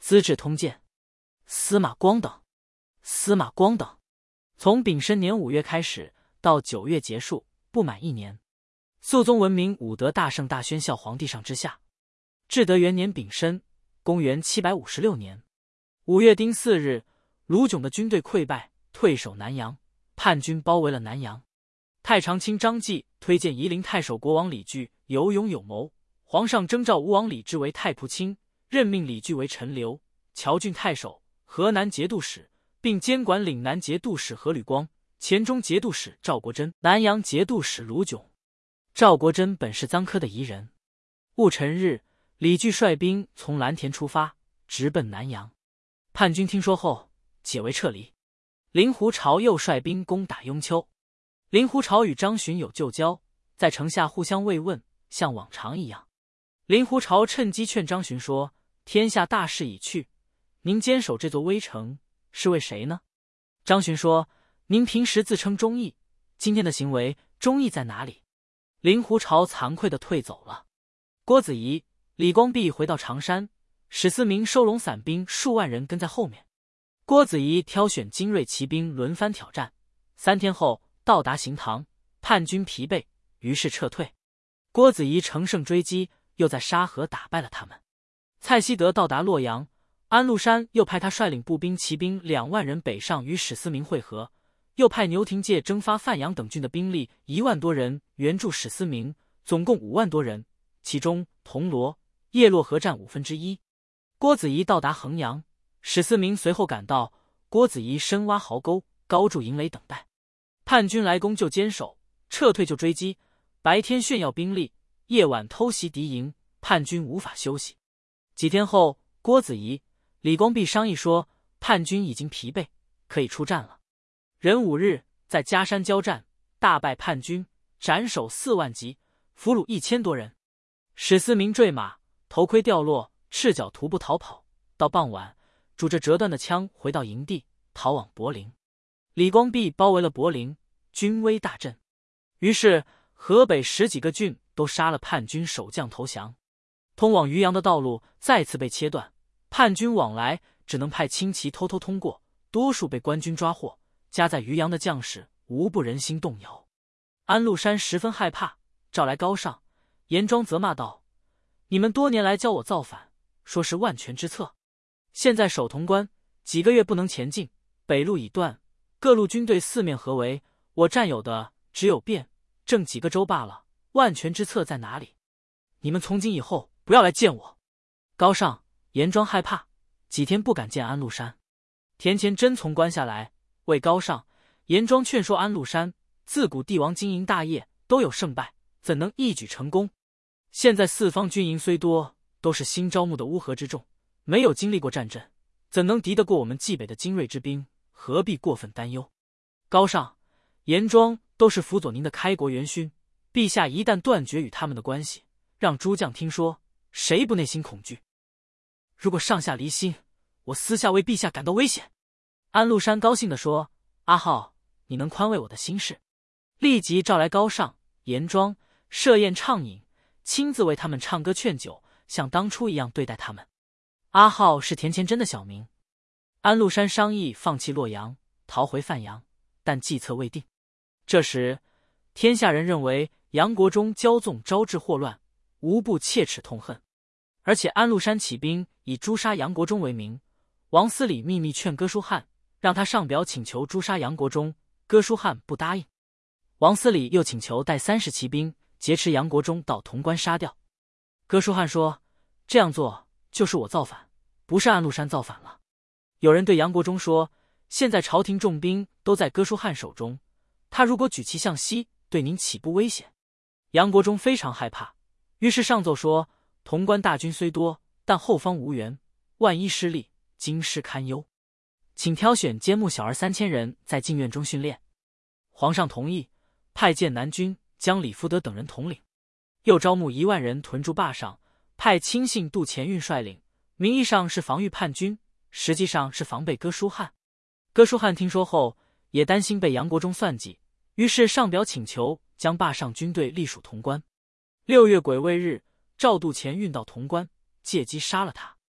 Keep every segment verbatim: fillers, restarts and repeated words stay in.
资治通鉴》，司马光等。司马光等从丙申年五月开始，到九月结束，不满一年。肃宗文明武德大圣大宣孝皇帝上之下。至德元年丙申，公元七百五十六年五月丁巳日，卢炯的军队溃败，退守南阳，叛军包围了南阳。太常卿张继推荐夷陵太守国王李据有勇有谋，皇上征召吴王李治为太仆卿，任命李据为陈留、谯郡太守、河南节度使，并监管岭南节度使何吕光、黔中节度使赵国珍、南阳节度使卢炯。赵国珍本是臧科的夷人。戊辰日，李据率兵从蓝田出发，直奔南阳。叛军听说后，解围撤离。令狐潮又率兵攻打雍丘。令狐潮与张巡有旧交，在城下互相慰问，像往常一样。令狐潮趁机劝张巡说：“天下大势已去，您坚守这座危城是为谁呢？”张巡说：“您平时自称忠义，今天的行为忠义在哪里？”令狐潮惭愧地退走了。郭子仪、李光弼回到常山，史思明收拢散兵数万人跟在后面。郭子仪挑选精锐骑兵轮番挑战，三天后到达行堂，叛军疲惫，于是撤退。郭子仪乘胜追击，又在沙河打败了他们。蔡希德到达洛阳，安禄山又派他率领步兵、骑兵两万人北上与史思明会合，又派牛廷介征发范阳等郡的兵力一万多人援助史思明，总共五万多人，其中铜锣、叶落合占五分之一。郭子仪到达衡阳，史思明随后赶到，郭子仪深挖壕沟，高筑营垒等待。叛军来攻就坚守，撤退就追击，白天炫耀兵力，夜晚偷袭敌营，叛军无法休息。几天后，郭子仪、李光弼商议说，叛军已经疲惫，可以出战了。壬午日，在嘉山交战，大败叛军，斩首四万级，俘虏一千多人。史思明坠马，头盔掉落，赤脚徒步逃跑。到傍晚，拄着折断的枪回到营地，逃往柏林。李光弼包围了柏林，军威大振。于是河北十几个郡都杀了叛军守将投降，通往渔阳的道路再次被切断，叛军往来只能派轻骑偷偷通过，多数被官军抓获。家在渔阳的将士无不人心动摇。安禄山十分害怕，召来高尚、严庄责骂道：“你们多年来教我造反，说是万全之策，现在守潼关几个月不能前进，北路已断，各路军队四面合围，我占有的只有汴、郑几个州罢了，万全之策在哪里？你们从今以后不要来见我。”高尚、严庄害怕，几天不敢见安禄山。田虔真从关下来，为高尚、严庄劝说安禄山，自古帝王经营大业都有胜败，怎能一举成功？现在四方军营虽多，都是新招募的乌合之众，没有经历过战阵，怎能敌得过我们冀北的精锐之兵？何必过分担忧？高尚、严庄都是辅佐您的开国元勋，陛下一旦断绝与他们的关系，让诸将听说，谁不内心恐惧？如果上下离心，我私下为陛下感到危险。安禄山高兴地说：“阿浩，你能宽慰我的心事。”立即召来高尚、严庄，设宴畅饮，亲自为他们唱歌劝酒，像当初一样对待他们。阿浩是田虔真的小名。安禄山商议放弃洛阳，逃回范阳，但计策未定。这时，天下人认为杨国忠骄纵招致祸乱，无不切齿痛恨。而且安禄山起兵以诛杀杨国忠为名，王思礼秘密劝哥舒翰，让他上表请求诛杀杨国忠，哥舒翰不答应。王思礼又请求带三十骑兵劫持杨国忠到潼关杀掉。哥舒翰说：“这样做就是我造反，不是安禄山造反了。”有人对杨国忠说：“现在朝廷重兵都在哥舒翰手中，他如果举旗向西，对您岂不危险？”杨国忠非常害怕，于是上奏说：“潼关大军虽多，但后方无援，万一失利，京师堪忧，请挑选监牧小儿三千人在禁院中训练。”皇上同意，派剑南军将李福德等人统领，又招募一万人屯驻坝上，派亲信杜前运率领，名义上是防御叛军，实际上是防备哥舒翰。哥舒翰听说后，也担心被杨国忠算计，于是上表请求将坝上军队隶属潼关。六月癸未日，赵杜前运到潼关，借机杀了他。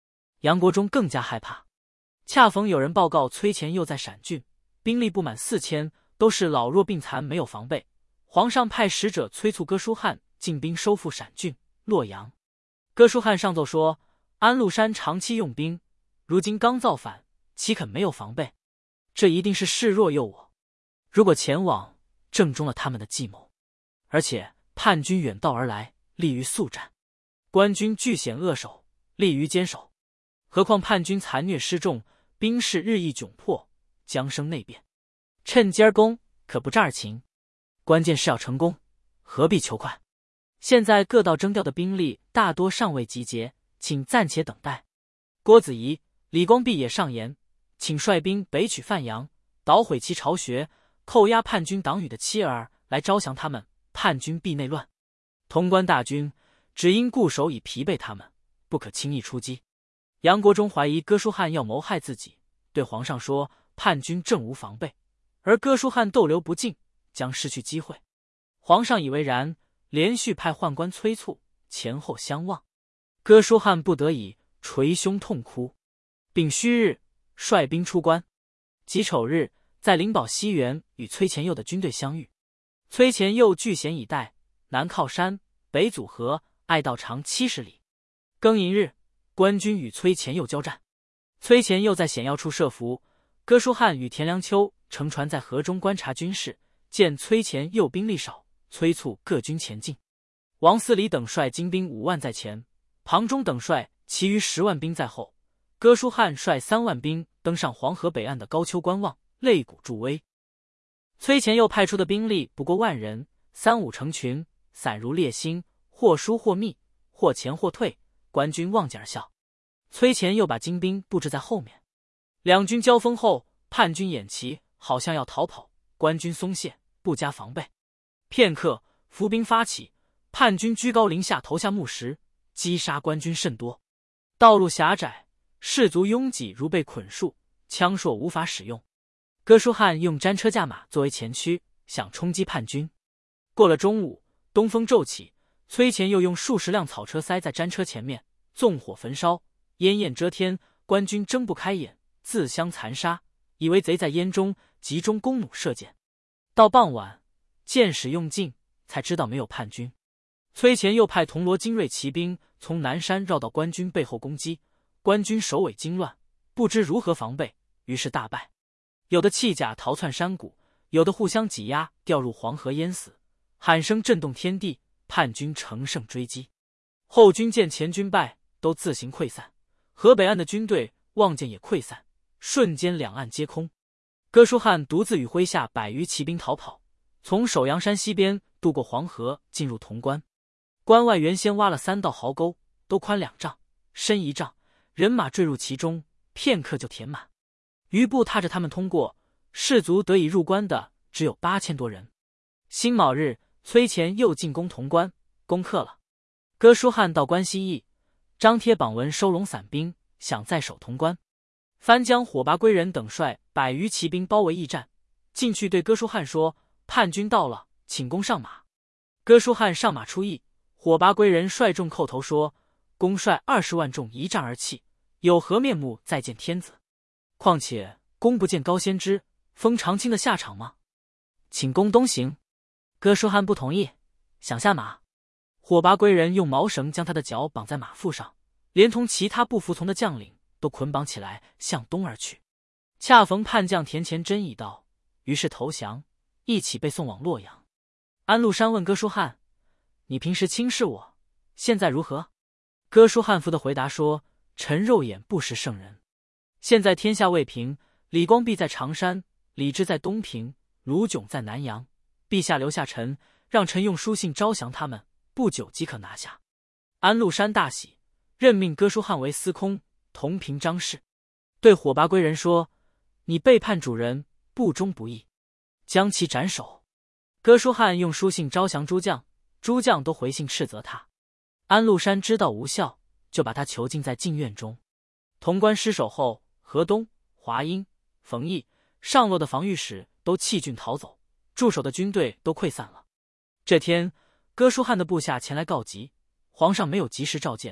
杨国忠更加害怕。恰逢有人报告崔前佑在陕郡，兵力不满四千，都是老弱病残，没有防备。皇上派使者催促哥舒翰进兵收复陕郡、洛阳。哥舒翰上奏说，安禄山长期用兵，如今刚造反，岂肯没有防备？这一定是示弱诱我。如果前往，正中了他们的计谋。而且叛军远道而来，利于速战，官军据险扼守，利于坚守。何况叛军残虐失重，兵势日益窘迫，将生内变。趁机而攻，可不战而擒。关键是要成功，何必求快？现在各道征调的兵力大多尚未集结，请暂且等待。郭子仪、李光弼也上言，请率兵北取范阳，捣毁其巢穴，扣押叛军党羽的妻儿，来招降他们，叛军必内乱。潼关大军只因固守以疲惫他们，不可轻易出击。杨国忠怀疑哥舒翰要谋害自己，对皇上说叛军正无防备，而哥舒翰逗留不进，将失去机会。皇上以为然，连续派宦官催促，前后相望。哥舒翰不得已捶胸痛哭。丙戌日，率兵出关。己丑日，在灵宝西园与崔前佑的军队相遇。崔前佑据险以待，南靠山，北阻河，隘道长七十里。庚寅日，官军与崔前佑交战。崔前佑在险要处设伏，哥舒翰与田良秋乘船在河中观察军事，见崔前佑兵力少，催促各军前进。王思礼等率精兵五万在前，庞忠等率其余十万兵在后。哥舒翰率三万兵登上黄河北岸的高丘观望，擂鼓助威。崔前佑派出的兵力不过万人，三五成群，散如烈星，或疏或密，或前或退，官军望见而笑。崔前佑把精兵布置在后面。两军交锋后，叛军掩旗，好像要逃跑，官军松懈，不加防备。片刻，伏兵发起，叛军居高临下投下木石，击杀官军甚多。道路狭窄，士卒拥挤如被捆束，枪槊无法使用。哥舒翰用战车驾马作为前驱，想冲击叛军。过了中午，东风骤起，崔前佑用数十辆草车塞在战车前面，纵火焚烧，烟焰遮天，官军睁不开眼，自相残杀，以为贼在烟中，集中弓弩射箭。到傍晚，箭矢用尽，才知道没有叛军。崔前佑派铜锣精锐骑兵从南山绕到官军背后攻击，官军首尾惊乱，不知如何防备，于是大败。有的弃甲逃窜山谷，有的互相挤压，掉入黄河淹死，喊声震动天地，叛军乘胜追击。后军见前军败，都自行溃散，河北岸的军队望见也溃散，瞬间两岸皆空。哥舒翰独自与麾下百余骑兵逃跑，从首阳山西边渡过黄河，进入潼关。关外原先挖了三道壕沟，都宽两丈，深一丈，人马坠入其中，片刻就填满。余部踏着他们通过，士卒得以入关的只有八千多人。辛卯日，崔前佑进攻潼关，攻克了。哥舒翰到关西驿，张贴榜文收拢散兵，想再守潼关。番将火拔归人等率百余骑兵包围驿站，进去对哥舒翰说：“叛军到了，请公上马。”哥舒翰上马出驿，火拔归人率众叩头说：“公率二十万众一战而弃，有何面目再见天子？况且公不见高仙芝、封长清的下场吗？请公东行。”哥舒翰不同意，想下马。火拔归人用毛绳将他的脚绑在马腹上，连同其他不服从的将领都捆绑起来，向东而去。恰逢叛将田前真已到，于是投降，一起被送往洛阳。安禄山问哥舒翰：“你平时轻视我，现在如何？”哥舒翰服的回答说：“臣肉眼不识圣人。现在天下未平，李光弼在常山，李治在东平，卢炯在南阳。陛下留下臣，让臣用书信招降他们，不久即可拿下。”安禄山大喜，任命哥舒翰为司空，同平章事。对火拔归人说：“你背叛主人，不忠不义，将其斩首。”哥舒翰用书信招降诸将，诸将都回信斥责他。安禄山知道无效，就把他囚禁在禁院中。潼关失守后，河东、华阴、冯异、上洛的防御使都弃郡逃走，驻守的军队都溃散了。这天，哥舒翰的部下前来告急，皇上没有及时召见，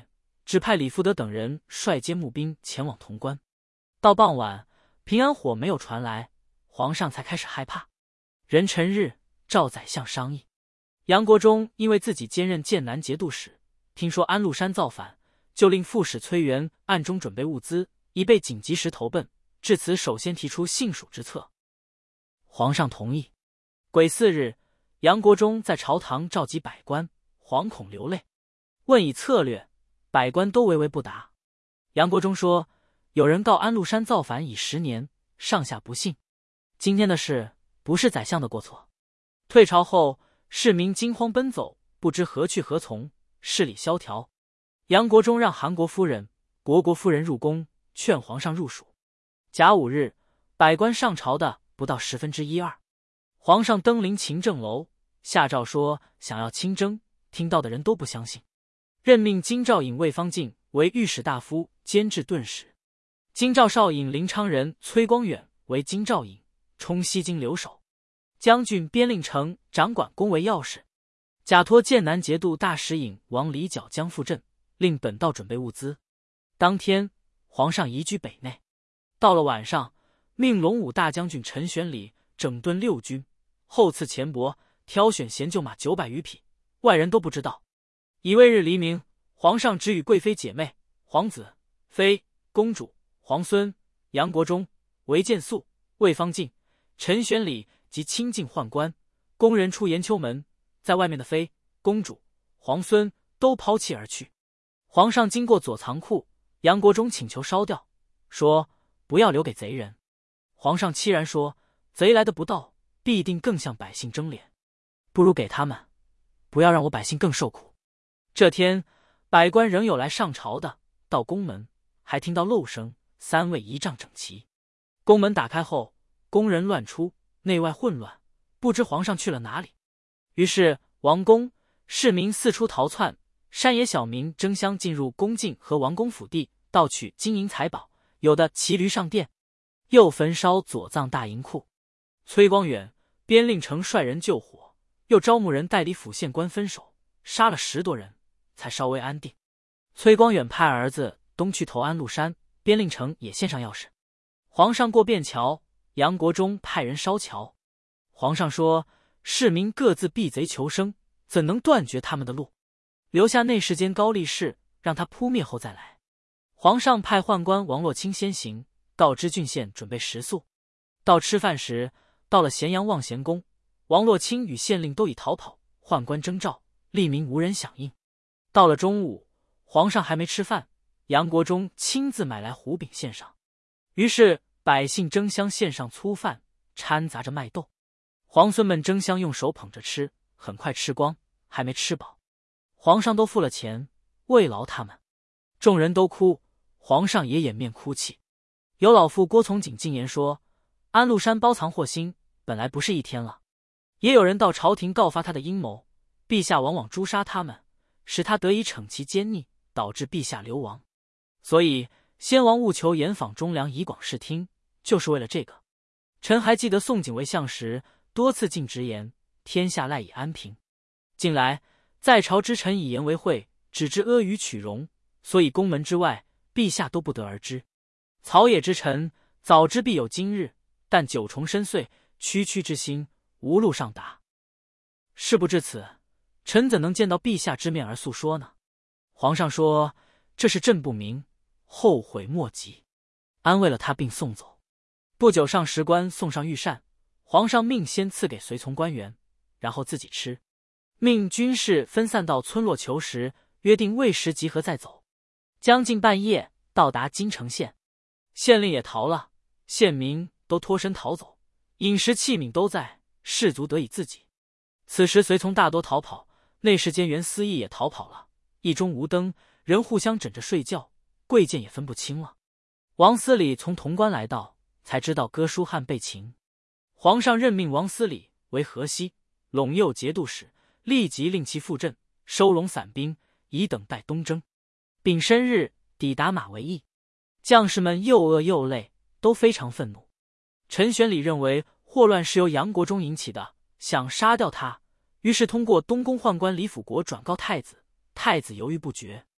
指派李福德等人率接募兵前往潼关。到傍晚，平安火没有传来，皇上才开始害怕。壬辰日，召宰相商议。杨国忠因为自己兼任剑南节度使，听说安禄山造反，就令副使崔元暗中准备物资，以备紧急时投奔。至此，首先提出幸蜀之策。皇上同意。癸巳日，杨国忠在朝堂召集百官，惶恐流泪，问以策略，百官都唯唯不答。杨国忠说：“有人告安禄山造反已十年，上下不信。今天的事不是宰相的过错。”退朝后，市民惊慌奔走，不知何去何从，市里萧条。杨国忠让韩国夫人、国国夫人入宫，劝皇上入蜀。甲午日，百官上朝的不到十分之一二。皇上登临勤政楼，下诏说想要亲征，听到的人都不相信。任命京兆尹魏方进为御史大夫兼制顿使，京兆少尹临昌人崔光远为京兆尹，充西京留守。将军边令成掌管宫闱要事，假托剑南节度大使尹王李角将赴镇，令本道准备物资。当天，皇上移居北内。到了晚上，命龙武大将军陈玄礼整顿六军，后赐钱帛，挑选贤厩马九百余匹，外人都不知道。乙未日黎明，皇上只与贵妃姐妹、皇子、妃、公主、皇孙、杨国忠、韦建素、魏方进、陈玄礼及亲近宦官、宫人出延秋门，在外面的妃、公主、皇孙都抛弃而去。皇上经过左藏库，杨国忠请求烧掉，说不要留给贼人。皇上凄然说：“贼来的不到，必定更向百姓争脸，不如给他们，不要让我百姓更受苦。”这天，百官仍有来上朝的，到宫门还听到漏声，三位仪仗整齐。宫门打开后，宫人乱出，内外混乱，不知皇上去了哪里。于是王公、市民四处逃窜，山野小民争相进入宫禁和王公府地，盗取金银财宝，有的骑驴上殿，又焚烧左藏大银库。崔光远、边令成率人救火，又招募人代理府县官分守，杀了十多人，才稍微安定。崔光远派儿子东去投安禄山，边令成也献上钥匙。皇上过便桥，杨国忠派人烧桥。皇上说：“市民各自避贼求生，怎能断绝他们的路？留下内侍监高力士，让他扑灭后再来。”皇上派宦官王洛卿先行，到知郡县准备食宿。到吃饭时，到了咸阳望贤宫，王洛卿与县令都已逃跑，宦官征召，吏民无人响应。到了中午，皇上还没吃饭，杨国忠亲自买来糊饼献上。于是百姓争相献上粗饭，掺杂着麦豆。皇孙们争相用手捧着吃，很快吃光，还没吃饱。皇上都付了钱，慰劳他们。众人都哭，皇上也掩面哭泣。有老妇郭从景进言说：“安禄山包藏祸心，本来不是一天了。”也有人到朝廷告发他的阴谋，陛下往往诛杀他们，使他得以惩其奸逆，导致陛下流亡。所以先王务求严访忠良，以广视听，就是为了这个。臣还记得宋景为相时，多次进直言，天下赖以安平。近来在朝之臣以言为讳，只知阿谀取容，所以宫门之外，陛下都不得而知。草野之臣早知必有今日，但九重深邃，区区之心，无路上达。事不至此，臣怎能见到陛下之面而诉说呢？皇上说：“这是朕不明，后悔莫及。”安慰了他，并送走。不久，上食官送上御膳，皇上命先赐给随从官员，然后自己吃。命军士分散到村落求食，约定未时集合再走。将近半夜，到达金城县，县令也逃了，县民都脱身逃走，饮食器皿都在，士卒得以自己。此时随从大多逃跑，内侍监袁思义也逃跑了。驿中无灯，人互相枕着睡觉，贵贱也分不清了。王思礼从潼关来到，才知道哥舒翰被擒。皇上任命王思礼为河西、陇右节度使，立即令其赴镇，收拢散兵，以等待东征。丙申日抵达马嵬驿，将士们又饿又累，都非常愤怒。陈玄礼认为祸乱是由杨国忠引起的，想杀掉他，于是通过东宫宦官李辅国转告太子，太子犹豫不决。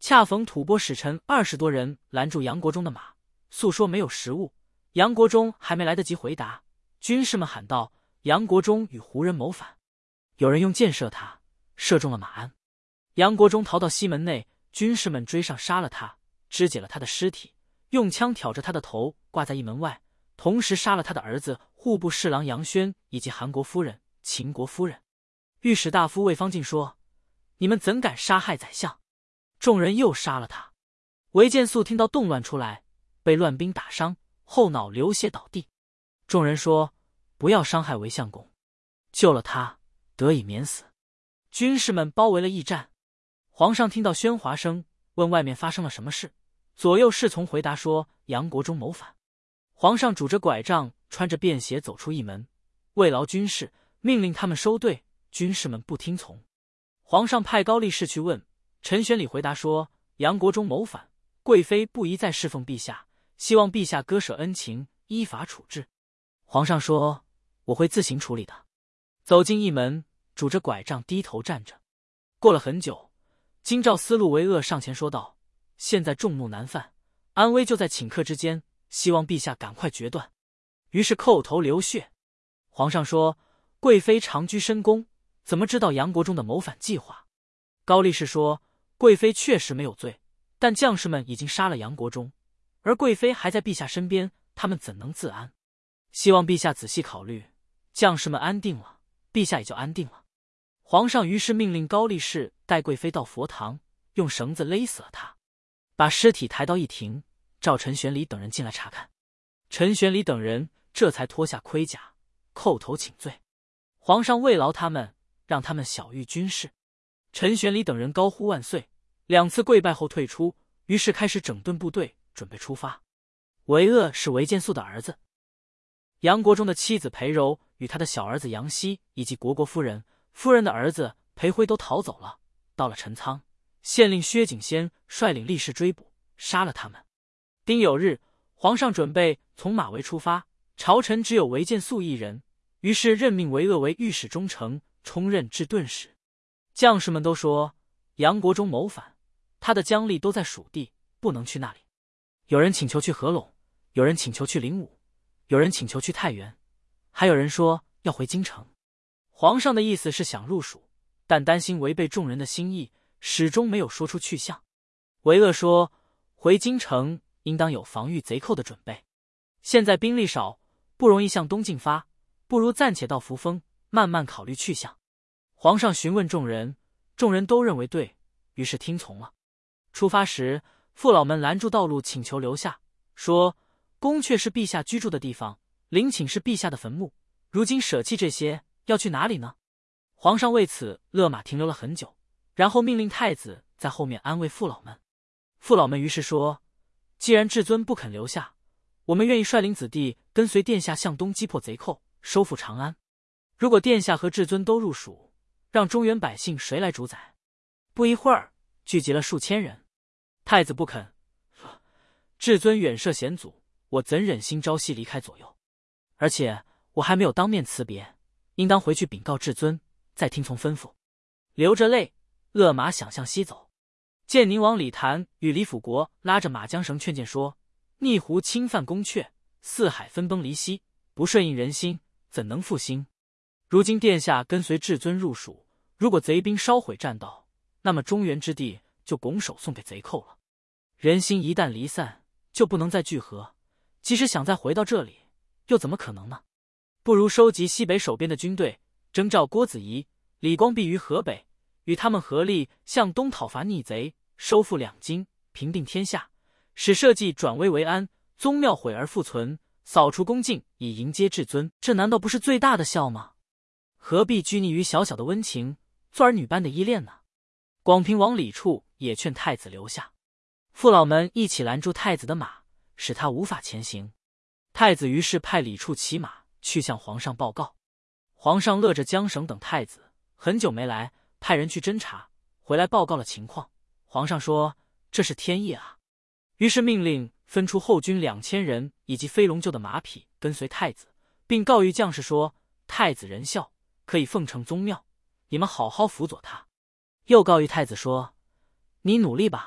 恰逢吐蕃使臣二十多人拦住杨国忠的马，诉说没有食物。杨国忠还没来得及回答，军士们喊道：“杨国忠与胡人谋反！”有人用箭射他，射中了马鞍。杨国忠逃到西门内，军士们追上杀了他，肢解了他的尸体，用枪挑着他的头挂在一门外，同时杀了他的儿子户部侍郎杨轩以及韩国夫人、秦国夫人。御史大夫魏方进说：“你们怎敢杀害宰相？”众人又杀了他。韦建素听到动乱出来，被乱兵打伤，后脑流血倒地。众人说：“不要伤害韦相公，救了他，得以免死。”军士们包围了驿站。皇上听到喧哗声，问外面发生了什么事。左右侍从回答说：“杨国忠谋反。”皇上拄着拐杖，穿着便鞋走出驿门，慰劳军士，命令他们收队。军士们不听从。皇上派高力士去问，陈玄礼回答说：“杨国忠谋反，贵妃不宜再侍奉陛下，希望陛下割舍恩情，依法处置。”皇上说：“我会自行处理的。”走进驿门，拄着拐杖低头站着。过了很久，京兆司陆惟鄂上前说道：“现在众怒难犯，安危就在顷刻之间，希望陛下赶快决断。”于是叩头流血。皇上说：“贵妃长居深宫，怎么知道杨国忠的谋反计划？”高力士说：“贵妃确实没有罪，但将士们已经杀了杨国忠，而贵妃还在陛下身边，他们怎能自安？希望陛下仔细考虑，将士们安定了，陛下也就安定了。”皇上于是命令高力士带贵妃到佛堂，用绳子勒死了她，把尸体抬到一庭，召陈玄礼等人进来查看。陈玄礼等人这才脱下盔甲，叩头请罪。皇上慰劳他们，让他们晓谕军事。陈玄礼等人高呼万岁，两次跪拜后退出，于是开始整顿部队，准备出发。惟鄂是韦建素的儿子，杨国忠的妻子裴柔与他的小儿子杨希以及国国夫人、夫人的儿子裴辉都逃走了，到了陈仓，县令薛景先率领力士追捕，杀了他们。丁酉日，皇上准备从马嵬出发，朝臣只有韦建素一人，于是任命惟鄂为御史中丞，充任治顿使。将士们都说杨国忠谋反，他的将吏都在蜀地，不能去那里。有人请求去合拢，有人请求去灵武，有人请求去太原，还有人说要回京城。皇上的意思是想入蜀，但担心违背众人的心意，始终没有说出去向。惟鄂说：“回京城应当有防御贼寇的准备，现在兵力少，不容易向东进发，不如暂且到扶风，慢慢考虑去向。”皇上询问众人，众人都认为对，于是听从了。出发时，父老们拦住道路，请求留下，说：“宫阙是陛下居住的地方，陵寝是陛下的坟墓，如今舍弃这些，要去哪里呢？”皇上为此勒马停留了很久，然后命令太子在后面安慰父老们。父老们于是说：“既然至尊不肯留下，我们愿意率领子弟跟随殿下向东击破贼寇，收复长安。如果殿下和至尊都入蜀，让中原百姓谁来主宰？”不一会儿，聚集了数千人。太子不肯，至尊远涉险阻，我怎忍心朝夕离开左右？而且我还没有当面辞别，应当回去禀告至尊，再听从吩咐。流着泪，勒马想向西走。建宁王李谭与李辅国拉着马缰绳劝谏说：“逆胡侵犯宫阙，四海分崩离析，不顺应人心，怎能复兴？如今殿下跟随至尊入蜀，如果贼兵烧毁栈道，那么中原之地就拱手送给贼寇了。人心一旦离散，就不能再聚合，即使想再回到这里，又怎么可能呢？不如收集西北守边的军队，征召郭子仪、李光弼于河北，与他们合力向东讨伐逆贼，收复两京，平定天下，使社稷转危为安，宗庙毁而复存，扫除宫禁，以迎接至尊，这难道不是最大的孝吗？何必拘泥于小小的温情，做儿女般的依恋呢？”广平王李处也劝太子留下，父老们一起拦住太子的马，使他无法前行。太子于是派李处骑马去向皇上报告。皇上勒着缰绳等太子，很久没来，派人去侦查，回来报告了情况。皇上说：“这是天意啊！”于是命令分出后军两千人以及飞龙厩的马匹跟随太子，并告谕将士说：“太子仁孝，可以奉承宗庙，你们好好辅佐他。”又告谕太子说：“你努力吧，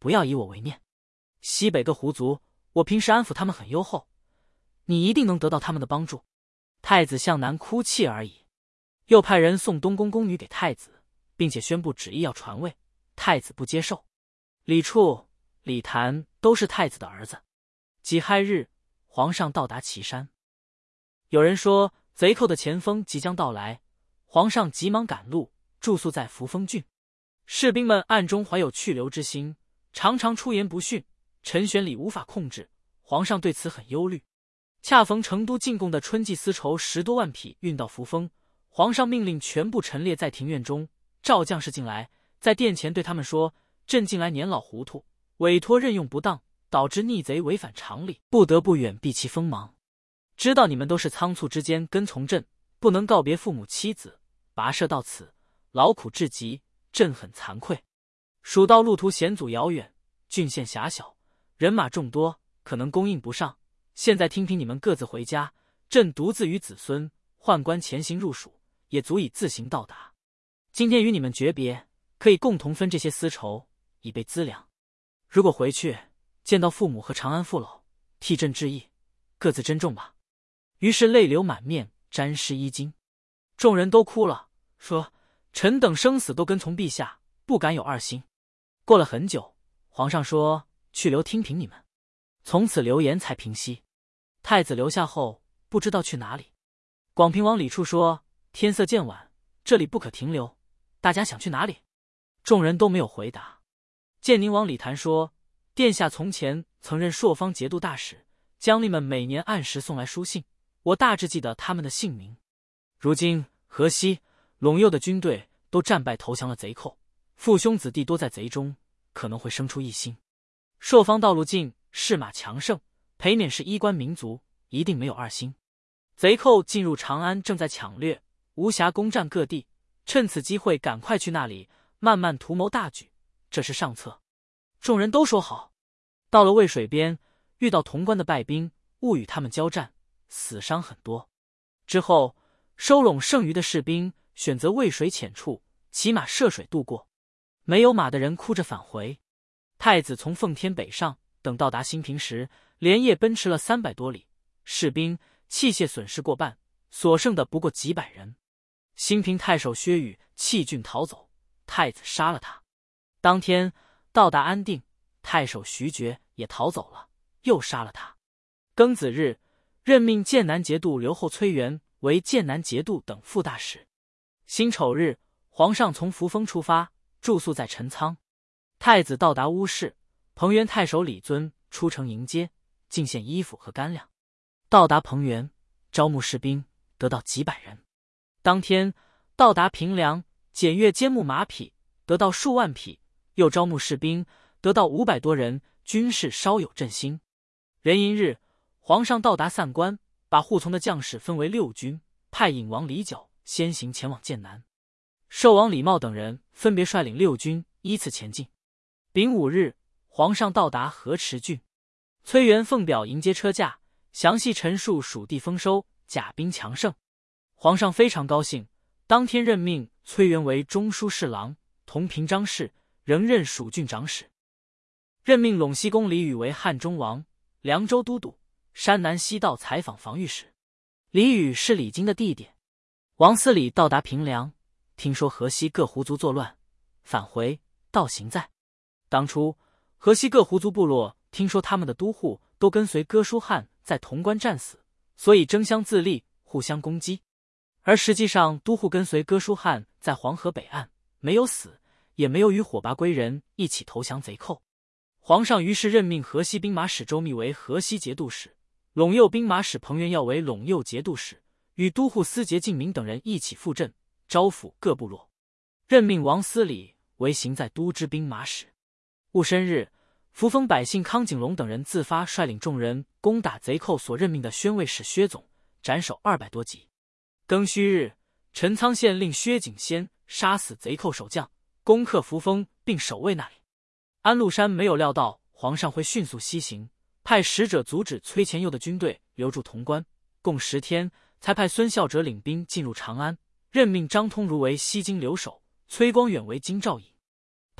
不要以我为念。西北各胡族，我平时安抚他们很优厚，你一定能得到他们的帮助。太子向南哭泣而已。又派人送东宫宫女给太子，并且宣布旨意要传位，太子不接受。李处、李谭都是太子的儿子。己亥日，皇上到达岐山。有人说贼寇的前锋即将到来，皇上急忙赶路，住宿在扶风郡。士兵们暗中怀有去留之心，常常出言不逊，陈玄礼无法控制，皇上对此很忧虑。恰逢成都进贡的春季丝绸十多万匹运到扶风，皇上命令全部陈列在庭院中，召将士进来，在殿前对他们说：朕近来年老糊涂，委托任用不当，导致逆贼违反常理，不得不远避其锋芒。知道你们都是仓促之间跟从朕，不能告别父母妻子，跋涉到此，劳苦至极，朕很惭愧。蜀道路途险阻遥远，郡县狭小，人马众多，可能供应不上。现在听凭你们各自回家，朕独自与子孙宦官前行入蜀，也足以自行到达。今天与你们诀别，可以共同分这些丝绸，以备资粮。如果回去见到父母和长安父老，替朕致意，各自珍重吧。于是泪流满面，沾湿衣襟。众人都哭了，说：臣等生死都跟从陛下，不敢有二心。过了很久，皇上说：去留听凭你们。从此流言才平息。太子留下后，不知道去哪里。广平王李处说：天色渐晚，这里不可停留，大家想去哪里？众人都没有回答。建宁王李谭说：殿下从前曾任朔方节度大使，将吏们每年按时送来书信，我大致记得他们的姓名。如今河西、陇右的军队都战败投降了贼寇，父兄子弟多在贼中，可能会生出异心。朔方道路近，士马强盛，裴冕是衣冠民族，一定没有二心。贼寇进入长安，正在抢掠，无暇攻占各地，趁此机会赶快去那里，慢慢图谋大举，这是上策。众人都说好。到了渭水边，遇到潼关的败兵，误与他们交战，死伤很多。之后收拢剩余的士兵，选择渭水浅处，骑马涉水渡过。没有马的人哭着返回。太子从奉天北上，等到达兴平时，连夜奔驰了三百多里，士兵器械损失过半，所剩的不过几百人。兴平太守薛宇弃郡逃走，太子杀了他。当天到达安定，太守徐觉也逃走了，又杀了他。庚子日，任命剑南节度留后崔元为剑南节度等副大使。辛丑日，皇上从扶风出发，住宿在陈仓。太子到达乌市，彭原太守李尊出城迎接，进献衣服和干粮。到达彭原，招募士兵，得到几百人。当天到达平凉，检阅监牧马匹，得到数万匹，又招募士兵，得到五百多人，军事稍有振兴。壬寅日，皇上到达散关，把护从的将士分为六军，派尹王李角先行前往剑南，寿王李茂等人分别率领六军依次前进。丙午日，皇上到达河池郡，崔元奉表迎接车驾，详细陈述蜀地丰收，甲兵强盛。皇上非常高兴，当天任命崔元为中书侍郎、同平章事，仍任蜀郡长史。任命陇西公李宇为汉中王、凉州都督、山南西道采访防御使。李宇是李经的弟弟。王思礼到达平凉，听说河西各胡族作乱，返回道行在。当初河西各胡族部落听说他们的都护都跟随哥舒翰在潼关战死，所以争相自立，互相攻击。而实际上都护跟随哥舒翰在黄河北岸，没有死，也没有与火拔归人一起投降贼寇。皇上于是任命河西兵马使周密为河西节度使，陇右兵马使彭元耀为陇右节度使，与都护司节敬明等人一起赴镇，招抚各部落。任命王思礼为行在都知兵马使。戊申日，扶风百姓康景龙等人自发率领众人攻打贼寇所任命的宣慰使薛总，斩首二百多级。庚戌日，陈仓县令薛景先杀死贼寇守将，攻克扶风并守卫那里。安禄山没有料到皇上会迅速西行，派使者阻止崔前佑的军队留住潼关，共十天才派孙孝哲领兵进入长安，任命张通儒为西京留守，崔光远为京兆尹。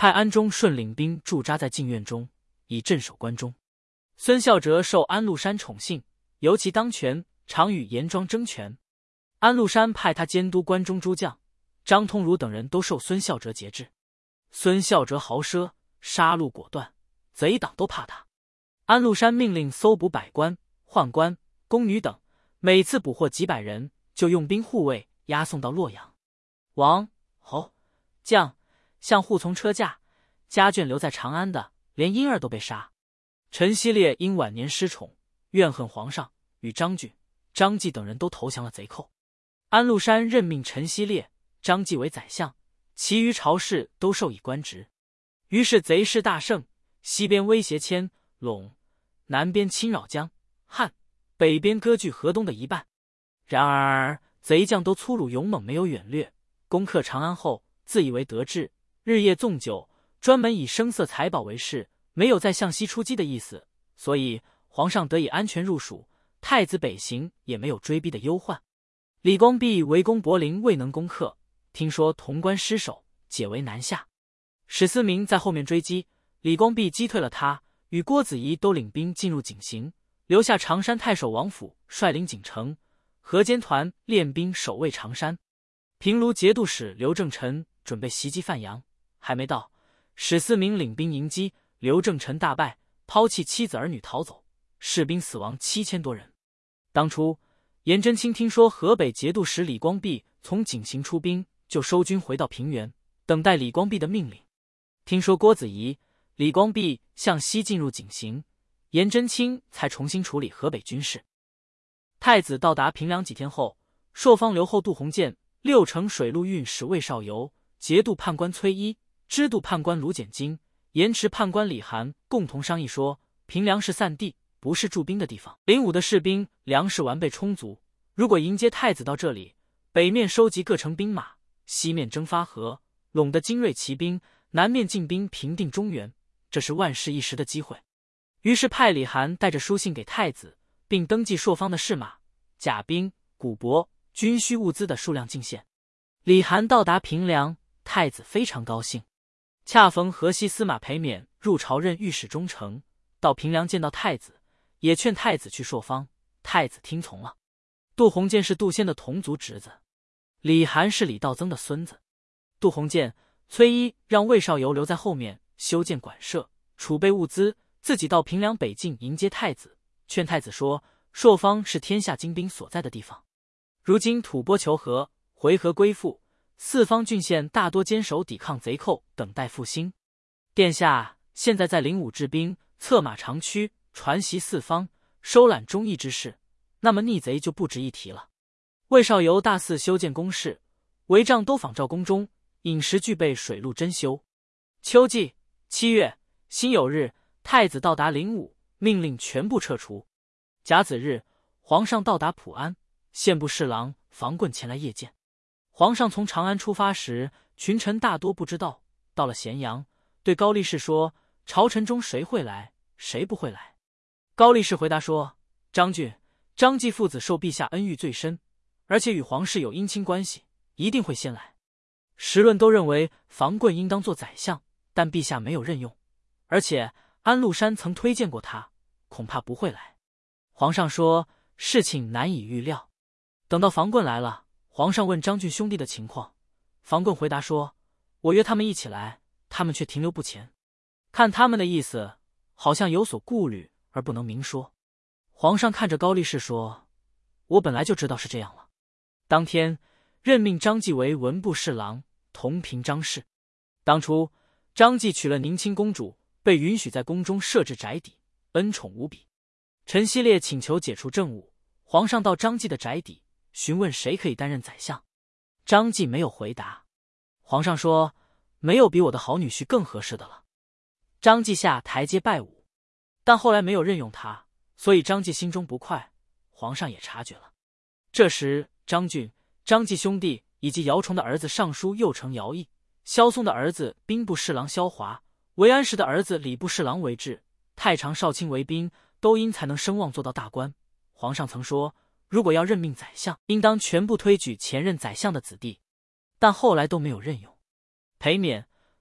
派安忠顺领兵驻扎在禁院中，以镇守关中。孙孝哲受安禄山宠幸，由其当权，常与严庄争权。安禄山派他监督关中诸将，张通儒等人都受孙孝哲节制。孙孝哲豪奢，杀戮果断，贼党都怕他。安禄山命令搜捕百官、宦官、宫女等，每次捕获几百人，就用兵护卫，押送到洛阳。王、侯、将、相护从车驾，家眷留在长安的，连婴儿都被杀。陈希烈因晚年失宠，怨恨皇上，与张俊、张继等人都投降了贼寇。安禄山任命陈希烈、张继为宰相，其余朝士都授以官职。于是贼势大盛，西边威胁滇、陇，南边侵扰江、汉，北边割据河东的一半。然而贼将都粗鲁勇猛，没有远略，攻克长安后，自以为得志，日夜纵酒，专门以声色财宝为事，没有再向西出击的意思，所以皇上得以安全入蜀，太子北行也没有追逼的忧患。李光弼围攻柏林未能攻克，听说潼关失守，解围南下。史思明在后面追击，李光弼击退了他，与郭子仪都领兵进入井陉，留下常山太守王府率领锦城、河间团练兵守卫常山。平卢节度使刘正臣准备袭击范阳，还没到，史思明领兵迎击，刘正臣大败，抛弃妻子儿女逃走，士兵死亡七千多人。当初颜真卿听说河北节度使李光弼从井陉出兵，就收军回到平原，等待李光弼的命令。听说郭子仪、李光弼向西进入井陉，颜真卿才重新处理河北军事。太子到达平凉几天后，朔方留后杜鸿渐、六城水陆运使魏绍猷、节度判官崔一、知度判官卢简金、盐池判官李涵共同商议说，平凉是散地，不是驻兵的地方。灵武的士兵粮食完备充足，如果迎接太子到这里，北面收集各城兵马，西面征发河、陇的精锐骑兵，南面进兵平定中原，这是万世一时的机会。于是派李涵带着书信给太子，并登记朔方的士马、甲兵、谷帛、军需物资的数量进献。李涵到达平凉，太子非常高兴。恰逢河西司马裴勉入朝任御史中丞，到平凉见到太子，也劝太子去朔方，太子听从了。杜鸿渐是杜仙的同族侄子，李涵是李道增的孙子。杜鸿渐、崔一让魏绍猷留在后面修建馆舍，储备物资，自己到平凉北境迎接太子，劝太子说，朔方是天下精兵所在的地方，如今吐蕃求和，回纥归附，四方郡县大多坚守抵抗贼寇，等待复兴。殿下现在在灵武治兵，策马长驱，传习四方，收揽忠义之事，那么逆贼就不值一提了。魏绍猷大肆修建宫室，帷帐都仿照宫中，饮食具备水陆珍馐。秋季七月辛酉日，太子到达灵武，命令全部撤除。甲子日，皇上到达普安，宪部侍郎房棍前来谒见。皇上从长安出发时，群臣大多不知道，到了咸阳，对高力士说，朝臣中谁会来，谁不会来。高力士回答说，张俊、张继父子受陛下恩遇最深，而且与皇室有姻亲关系，一定会先来。时论都认为房棍应当做宰相，但陛下没有任用，而且安禄山曾推荐过他，恐怕不会来。皇上说，事情难以预料。等到房棍来了，皇上问张俊兄弟的情况，房棍回答说，我约他们一起来，他们却停留不前，看他们的意思，好像有所顾虑而不能明说。皇上看着高力士说，我本来就知道是这样了。当天任命张继为文部侍郎，同平张氏。当初张继娶了宁亲公主，被允许在宫中设置宅邸，恩宠无比。陈希烈请求解除政务，皇上到张继的宅邸询问谁可以担任宰相，张继没有回答。皇上说，没有比我的好女婿更合适的了。张继下台阶拜武，但后来没有任用他，所以张继心中不快，皇上也察觉了。这时张俊、张继兄弟以及姚崇的儿子尚书右丞姚毅、萧嵩的儿子兵部侍郎萧华、韦安石的儿子礼部侍郎韦志、太常少卿韦彬，都因才能声望做到大官。皇上曾说，如果要任命宰相，应当全部推举前任宰相的子弟，但后来都没有任用。裴勉、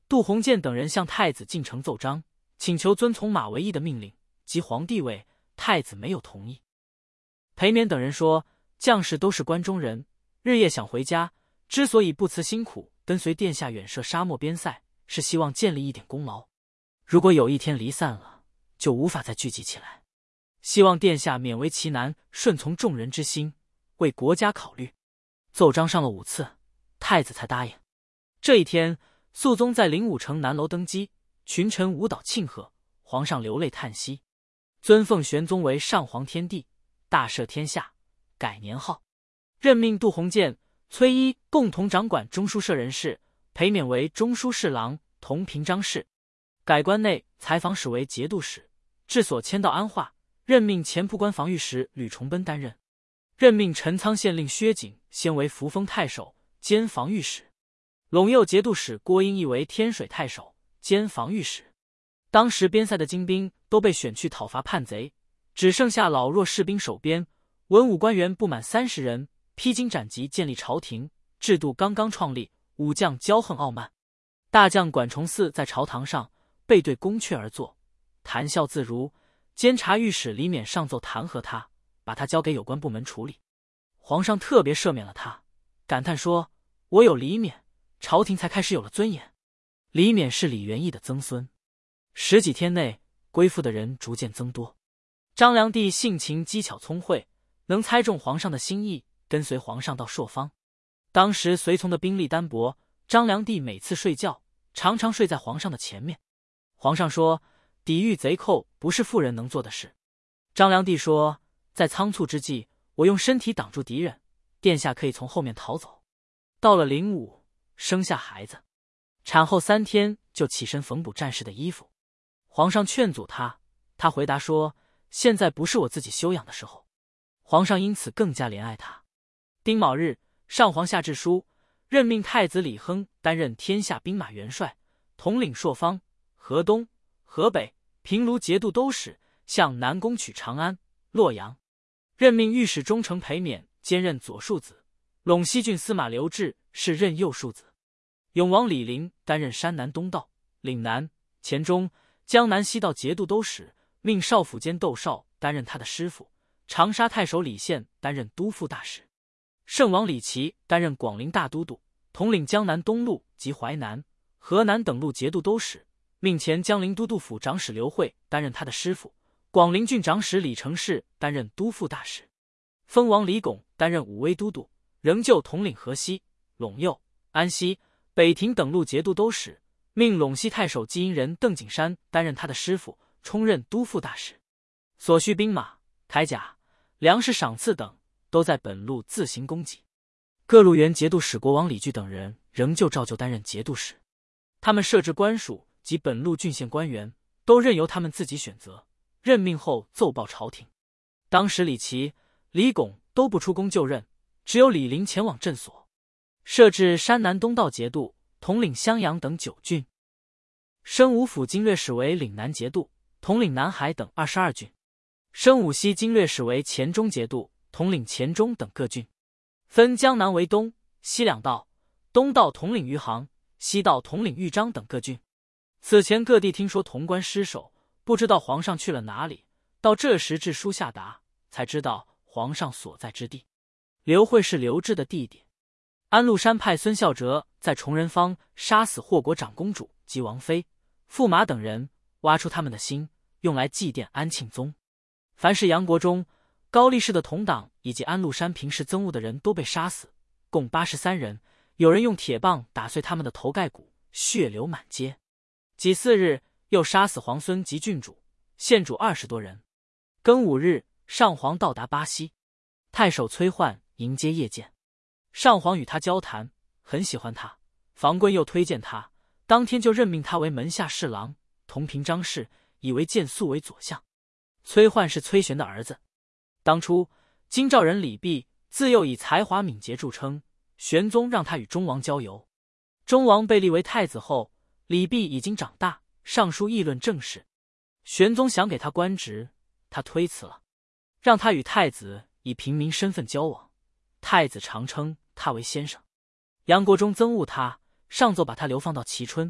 杜鸿渐等人向太子进呈奏章，请求遵从马嵬驿的命令即皇帝位，太子没有同意。裴冕等人说，将士都是关中人，日夜想回家，之所以不辞辛苦跟随殿下远涉沙漠边塞，是希望建立一点功劳。如果有一天离散了，就无法再聚集起来。希望殿下勉为其难，顺从众人之心，为国家考虑。奏章上了五次，太子才答应。这一天，肃宗在灵武城南楼登基，群臣舞蹈庆贺，皇上流泪叹息，尊奉玄宗为上皇天帝，大赦天下，改年号，任命杜鸿渐、崔一共同掌管中书舍人事，裴冕为中书侍郎、同平章事，改关内采访使为节度使，治所迁到安化，任命前仆官防御使吕崇奔担任，任命陈仓县令薛景先为扶风太守兼防御使，陇右节度使郭英义为天水太守兼防御使。当时边塞的精兵都被选去讨伐叛贼，只剩下老弱士兵守边，文武官员不满三十人，披荆斩棘建立朝廷，制度刚刚创立，武将骄横傲慢。大将管崇嗣在朝堂上背对宫阙而坐，谈笑自如。监察御史李勉上奏弹劾他，把他交给有关部门处理。皇上特别赦免了他，感叹说，我有李勉，朝廷才开始有了尊严。李勉是李元义的曾孙。十几天内归附的人逐渐增多。张良帝性情机巧聪慧，能猜中皇上的心意，跟随皇上到朔方。当时随从的兵力单薄，张良帝每次睡觉常常睡在皇上的前面。皇上说，抵御贼寇不是妇人能做的事。张良帝说，在仓促之际，我用身体挡住敌人，殿下可以从后面逃走。到了灵武，生下孩子，产后三天就起身缝补战士的衣服。皇上劝阻他，他回答说，现在不是我自己休养的时候。皇上因此更加怜爱他。丁卯日，上皇下制书，任命太子李亨担任天下兵马元帅，统领朔方、河东、河北、平卢节度都使，向南攻取长安、洛阳。任命御史中丞裴冕兼任左庶子，陇西郡司马刘志是任右庶子。永王李陵担任山南东道、岭南、黔中、江南西道节度都使，命少府监窦绍担任他的师傅。长沙太守李宪担任都护大使。圣王李琦担任广陵大都督，统领江南东路及淮南、河南等路节度都使，命前江陵都督府长史刘惠担任他的师傅。广陵郡长史李成事担任都护大使。封王李拱担任武威都督，仍旧统领河西、陇右、安西、北庭等路节度都使，命陇西太守济阴人邓景山担任他的师傅，充任都护大使。所需兵马、铠甲、粮食赏赐等都在本路自行供给。各路原节度使国王李据等人仍旧照旧担任节度使。他们设置官署及本路郡县官员都任由他们自己选择，任命后奏报朝廷。当时李琦、李拱都不出宫就任，只有李陵前往镇所。设置山南东道节度，统领襄阳等九郡。升武府经略使为岭南节度，统领南海等二十二郡。升武西经略使为黔中节度，统领黔中等各郡。分江南为东西两道，东道统领余杭，西道统领豫章等各郡。此前各地听说潼关失守，不知道皇上去了哪里，到这时致书下达，才知道皇上所在之地。刘惠是刘志的弟弟。安禄山派孙孝哲在崇仁坊杀死霍国长公主及王妃、驸马等人，挖出他们的心，用来祭奠安庆宗。凡是杨国忠、高力士的同党以及安禄山平时憎恶的人都被杀死，共八十三人，有人用铁棒打碎他们的头盖骨，血流满街。己巳日，又杀死皇孙及郡主、县主二十多人。庚午日，上皇到达巴西，太守崔焕迎接谒见。上皇与他交谈，很喜欢他，房棍又推荐他，当天就任命他为门下侍郎、同平章事，以为建肃为左相。崔焕是崔玄的儿子。当初京兆人李泌自幼以才华敏捷著称，玄宗让他与忠王交游。忠王被立为太子后，李泌已经长大，上书议论政事。玄宗想给他官职，他推辞了，让他与太子以平民身份交往。太子常称他为先生。杨国忠憎恶他，上奏把他流放到蕲春，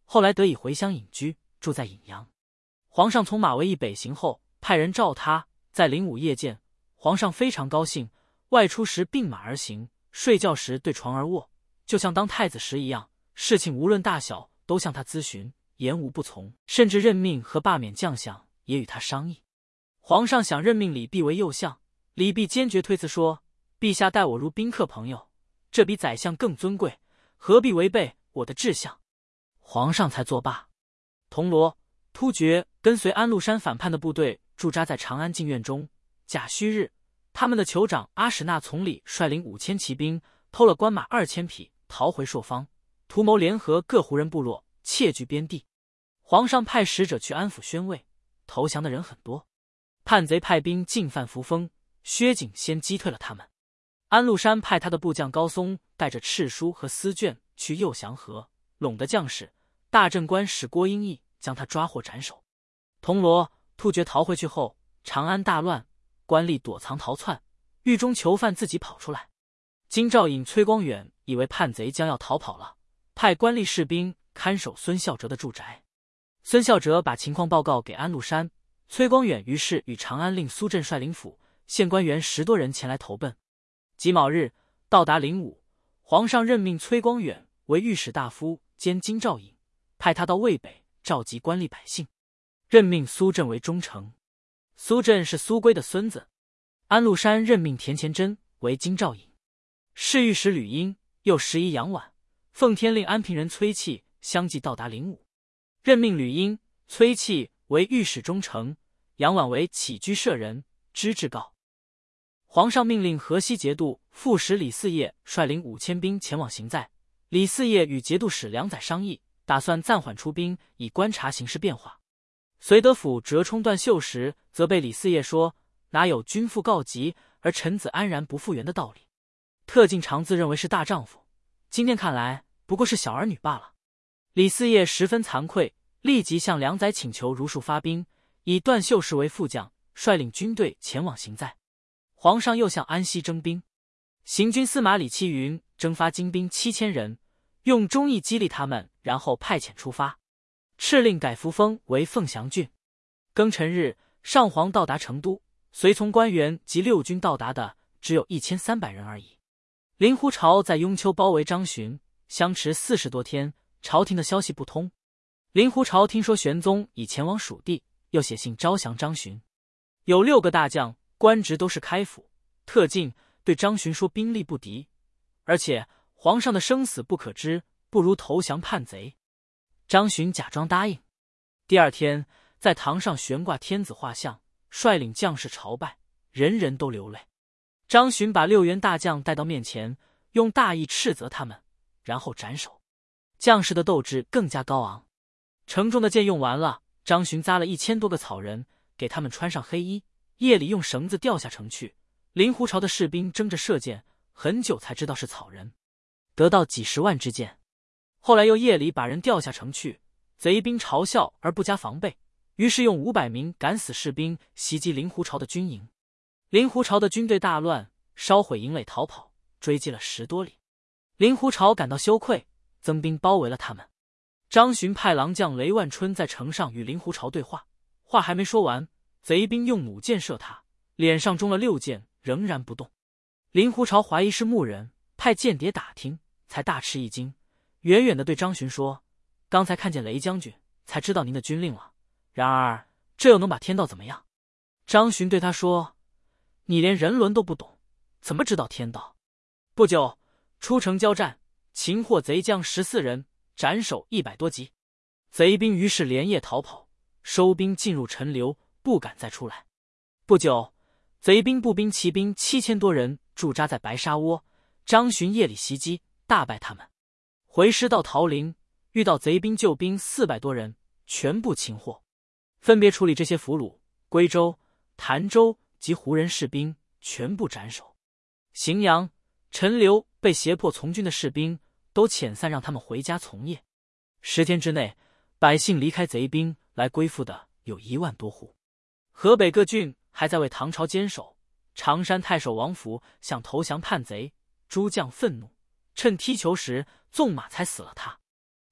后来得以回乡隐居，住在颍阳。皇上从马嵬驿北行后，派人召他，在灵武夜见。皇上非常高兴，外出时并马而行，睡觉时对床而卧，就像当太子时一样。事情无论大小，都向他咨询，言无不从，甚至任命和罢免将相也与他商议。皇上想任命李泌为右相，李泌坚决推辞说：“陛下待我如宾客朋友，这比宰相更尊贵，何必违背我的志向？”皇上才作罢。铜锣、突厥跟随安禄山反叛的部队驻扎在长安禁院中。甲戌日，他们的酋长阿史那从里率领五千骑兵，偷了官马二千匹，逃回朔方，图谋联合各胡人部落，窃据边地。皇上派使者去安抚宣慰，投降的人很多。叛贼派兵进犯扶风，薛景先击退了他们。安禄山派他的部将高松带着敕书和丝卷去右降河，陇的将士大镇官使郭英义将他抓获斩首。铜锣、突厥逃回去后，长安大乱，官吏躲藏逃窜，狱中囚犯自己跑出来。京兆尹崔光远以为叛贼将要逃跑了，派官吏士兵看守孙孝哲的住宅。孙孝哲把情况报告给安禄山，崔光远于是与长安令苏震率领府县官员十多人前来投奔。己卯日到达灵武，皇上任命崔光远为御史大夫兼京兆尹，派他到渭北召集官吏百姓，任命苏震为中丞。苏震是苏规的孙子。安禄山任命田虔真为京兆尹，侍御史吕英又拾遗杨婉、奉天令安平人崔器相继到达灵武，任命吕英、崔器为御史中丞，杨婉为起居舍人，知制告。皇上命令河西节度副使李嗣业率领五千兵前往行在。李嗣业与节度使梁载商议，打算暂缓出兵，以观察形势变化。绥德府折冲段秀实责备李嗣业说：“哪有君父告急而臣子安然不复原的道理？特进常自认为是大丈夫，今天看来不过是小儿女罢了。”李嗣业十分惭愧，立即向梁载请求如数发兵，以段秀实为副将，率领军队前往行在。皇上又向安西征兵，行军司马李期云征发精兵七千人，用忠义激励他们，然后派遣出发。敕令改扶风为凤翔郡。庚辰日，上皇到达成都，随从官员及六军到达的只有一千三百人而已。令狐潮在雍丘包围张巡，相持四十多天，朝廷的消息不通。令狐潮听说玄宗已前往蜀地，又写信招降张巡。有六个大将，官职都是开府。特进对张巡说：“兵力不敌，而且皇上的生死不可知，不如投降叛贼。”张巡假装答应。第二天，在堂上悬挂天子画像，率领将士朝拜，人人都流泪。张巡把六员大将带到面前，用大义斥责他们，然后斩首。将士的斗志更加高昂。城中的箭用完了，张巡扎了一千多个草人，给他们穿上黑衣，夜里用绳子吊下城去。令狐潮的士兵争着射箭，很久才知道是草人，得到几十万支箭。后来又夜里把人吊下城去，贼兵嘲笑而不加防备，于是用五百名敢死士兵袭击令狐潮的军营。令狐潮的军队大乱，烧毁营垒逃跑，追击了十多里。令狐潮感到羞愧，增兵包围了他们。张巡派郎将雷万春在城上与令狐潮对话，话还没说完，贼兵用弩箭射他，脸上中了六箭，仍然不动。令狐潮怀疑是木人，派间谍打听，才大吃一惊，远远地对张巡说：“刚才看见雷将军，才知道您的军令了。然而这又能把天道怎么样？”张巡对他说：“你连人伦都不懂，怎么知道天道？”不久，出城交战，擒获贼将十四人，斩首一百多级。贼兵于是连夜逃跑，收兵进入陈留，不敢再出来。不久，贼兵步兵骑兵七千多人驻扎在白沙窝，张巡夜里袭击，大败他们。回师到桃陵，遇到贼兵救兵四百多人，全部擒获，分别处理这些俘虏。归州、潭州及胡人士兵全部斩首。荥阳、陈留被胁迫从军的士兵都遣散，让他们回家从业。十天之内，百姓离开贼兵来归附的有一万多户。河北各郡还在为唐朝坚守。常山太守王福想投降叛贼，诸将愤怒，趁踢球时纵马踩死了他。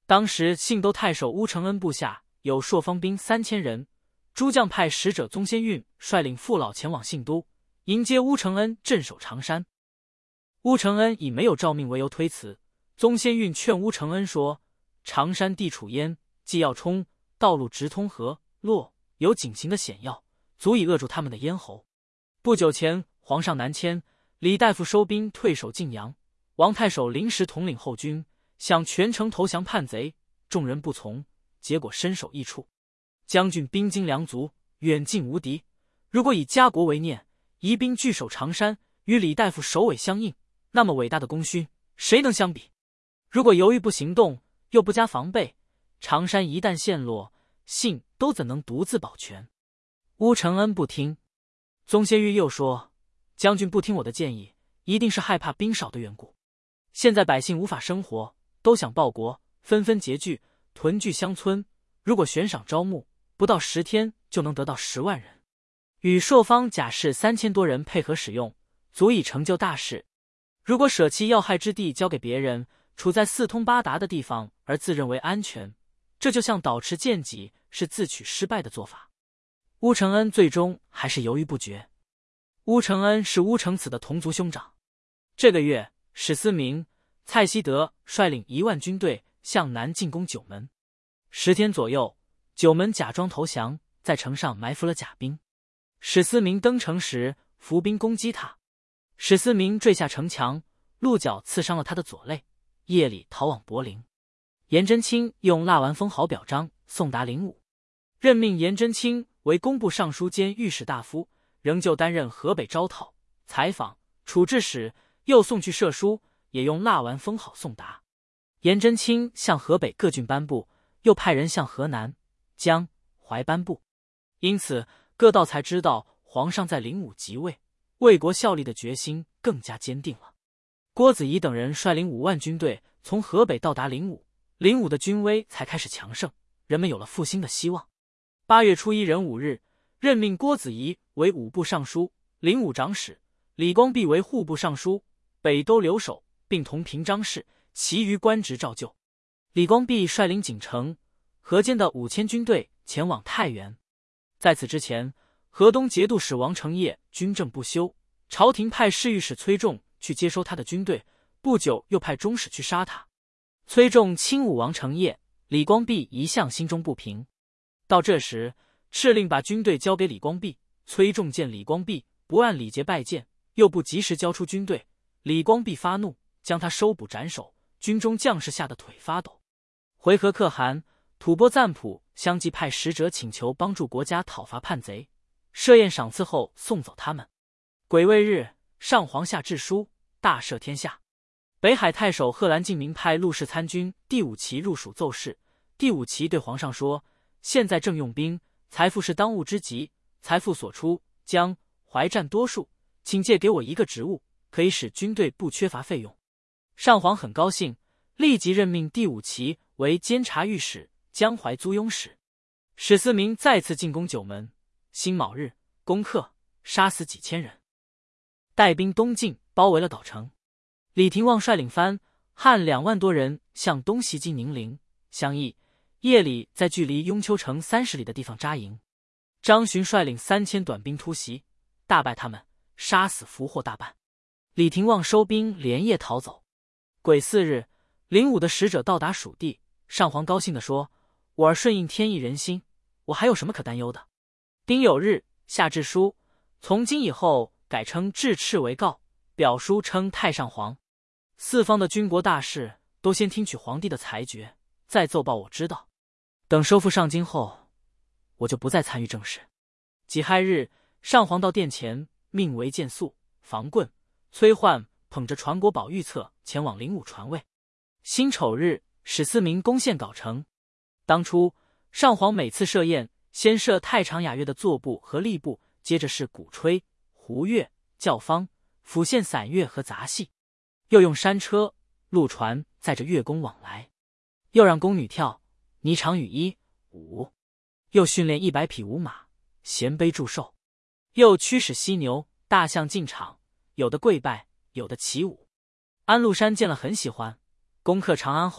当时信都太守乌承恩部下有朔方兵三千人，诸将派使者宗先运率领父老前往信都迎接乌承恩镇守长山。乌承恩以没有诏命为由推辞，宗先运劝乌承恩说：长山地处焉，既要冲，道路直通河洛，有井形的险要，足以扼住他们的咽喉。不久前皇上南迁，李大夫收兵退守晋阳，王太守临时统领后军，想全城投降叛贼，众人不从，结果身首异处。将军兵精粮足，远近无敌，如果以家国为念，移兵据守长山，与李大夫首尾相应，那么伟大的功勋，谁能相比？如果犹豫不行动，又不加防备，长山一旦陷落，信都怎能独自保全？乌承恩不听。宗先运又说：将军不听我的建议，一定是害怕兵少的缘故。现在百姓无法生活，都想报国，纷纷结聚，屯聚乡村。如果悬赏招募，不到十天就能得到十万人，与朔方甲士三千多人配合使用，足以成就大事。如果舍弃要害之地交给别人，处在四通八达的地方而自认为安全，这就像倒持剑戟，是自取失败的做法。乌承恩最终还是犹豫不决。乌承恩是乌承梓的同族兄长。这个月，史思明、蔡希德率领一万军队向南进攻九门。十天左右，九门假装投降，在城上埋伏了甲兵。史思明登城时，伏兵攻击他。史思明坠下城墙，鹿角刺伤了他的左肋，夜里逃往柏林。颜真卿用蜡丸封好表彰，送达灵武，任命颜真卿为工部尚书兼御史大夫，仍旧担任河北招讨、采访、处置使，又送去射书，也用蜡丸封好送达。颜真卿向河北各郡颁布，又派人向河南、江、淮颁布。因此各道才知道皇上在灵武即位，为国效力的决心更加坚定了。郭子仪等人率领五万军队从河北到达灵武，灵武的军威才开始强盛，人们有了复兴的希望。八月初一壬午日，任命郭子仪为武部尚书、灵武长史，李光弼为户部尚书、北都留守，并同平章事，其余官职照旧。李光弼率领锦城、河间的五千军队前往太原。在此之前，河东节度使王承业军政不修，朝廷派侍御史崔仲去接收他的军队，不久又派中使去杀他。崔仲轻侮王承业，李光弼一向心中不平。到这时，敕令把军队交给李光弼，崔仲见李光弼不按礼节拜见，又不及时交出军队，李光弼发怒，将他收捕斩首，军中将士吓得腿发抖。回纥可汗、吐蕃赞普相继派使者请求帮助国家讨伐叛贼，设宴赏赐后送走他们。癸未日，上皇下制书，大赦天下。北海太守贺兰敬明派陆氏参军第五旗入蜀奏事。第五旗对皇上说：现在正用兵，财富是当务之急，财富所出，江淮占多数，请借给我一个职务，可以使军队不缺乏费用。上皇很高兴，立即任命第五旗为监察御史、江淮租庸使。史思明再次进攻九门，辛卯日攻克，杀死几千人，带兵东进，包围了岛城。李廷旺率领番汉两万多人向东袭击宁陵、襄邑，夜里在距离雍丘城三十里的地方扎营。张巡率领三千短兵突袭，大败他们，杀死俘获大半。李廷旺收兵，连夜逃走。癸巳日，灵武的使者到达蜀地，上皇高兴地说：我儿顺应天意人心，我还有什么可担忧的？丁酉日，下制书，从今以后改称制敕为诰，表书称太上皇。四方的军国大事都先听取皇帝的裁决，再奏报我知道。等收复上京后，我就不再参与政事。己亥日，上皇到殿前，命为建肃、房棍、崔焕捧着传国宝玉册前往灵武传位。辛丑日，史思明攻陷镐城。当初上皇每次设宴，先设太常雅乐的座部和吏部，接着是鼓吹、胡乐、教坊、府县散乐和杂戏，又用山车、陆船载着乐工往来，又让宫女跳霓裳羽衣舞，又训练一百匹舞马，衔杯祝寿，又驱使犀牛、大象进场，有的跪拜，有的起舞。安禄山见了很喜欢，攻克长安后，